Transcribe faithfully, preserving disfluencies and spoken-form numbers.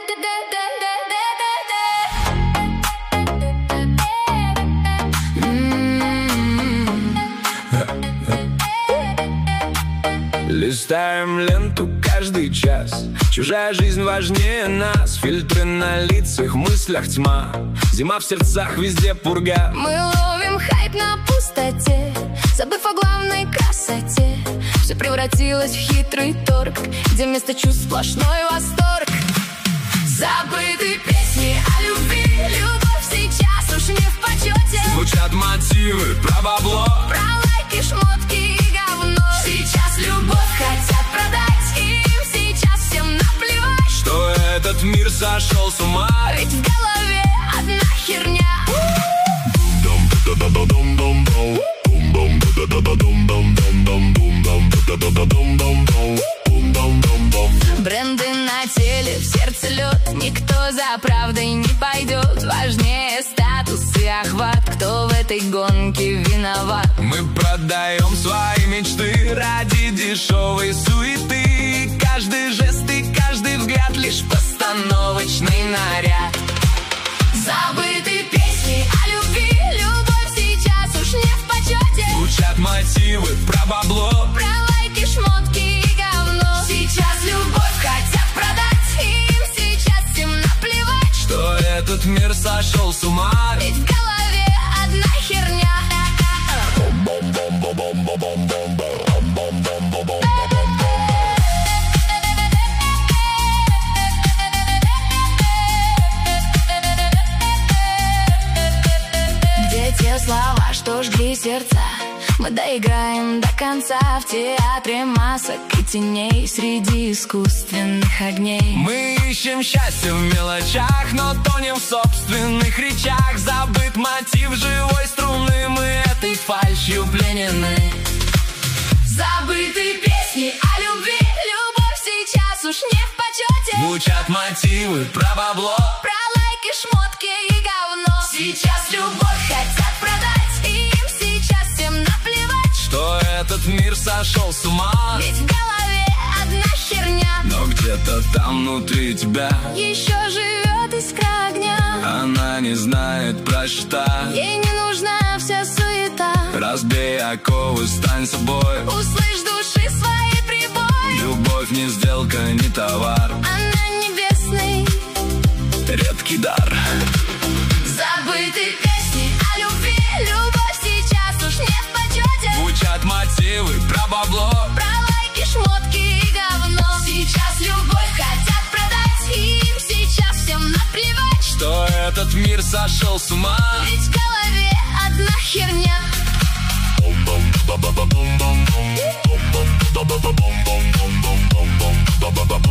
Листаем ленту каждый час. Чужая жизнь важнее нас. Фильтры на лицах, мыслях тьма. Зима в сердцах, везде пурга. Мы ловим хайп на пустоте, забыв о главной красоте. Все превратилось в хитрый торг, где вместо чувств сплошной восторг. Забыты песни о любви, любовь сейчас уж не в почете. Звучат мотивы про бабло, про лайки, шмотки и говно. Сейчас любовь хотят продать, им сейчас всем наплевать, что этот мир сошел с ума. Ведь в голове одна херня. Бренды на теле, в сердце лед. Никто за правдой не пойдет. Важнее статус и охват. Кто в этой гонке виноват? Мы продаем свои мечты ради дешевой суеты. Каждый жест и каждый взгляд лишь постановочный наряд. Забыты песни о любви, любовь сейчас уж не в почете. Звучат мотивы про бабло, про лайки, шмотки и говно. Сейчас любовь хотят продать, им сейчас всем наплевать, что этот мир сошел с ума. Ведь в голове одна херня. Те слова, что жгли сердца, мы доиграем до конца. В театре масок и теней, среди искусственных огней. Мы ищем счастье в мелочах, но тонем в собственных речах. Забыт мотив живой струны, мы этой фальшью пленены. Забыты песни о любви, любовь сейчас уж не в почете. Звучат мотивы про бабло, про лайки, шмотки и говно. Сейчас любовь хотят продать, им сейчас всем наплевать, что этот мир сошел с ума. Ведь в голове одна херня. Но где-то там внутри тебя еще живет искра огня. Она не знает про счета, ей не нужна вся суета. Разбей оковы, стань собой. Услышь души свои прибой. Любовь не сделка, не товар. Она небесный редкий дар. Забыты песни о любви, любовь сейчас уж не в почете. Звучат мотивы про бабло, про лайки, шмотки и говно. Сейчас любовь хотят продать, им сейчас всем наплевать, что этот мир сошел с ума. Ведь в голове одна херня. Bum bum